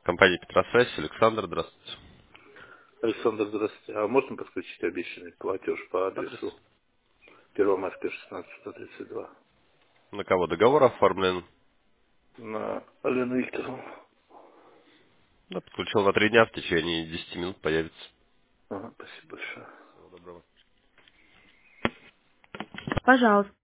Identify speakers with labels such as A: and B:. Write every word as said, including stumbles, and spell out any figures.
A: Компания Петросвязь, Александр, здравствуйте.
B: Александр, здравствуйте. А можно подключить обещанный платеж по
A: Адрес?
B: адресу Первомайская, шестнадцать, сто тридцать два
A: На кого договор оформлен?
B: на Алену Викторовну?
A: Да, подключил на три дня, в течение десяти минут появится.
B: Ага, спасибо большое.
A: Всего доброго.
B: Пожалуйста.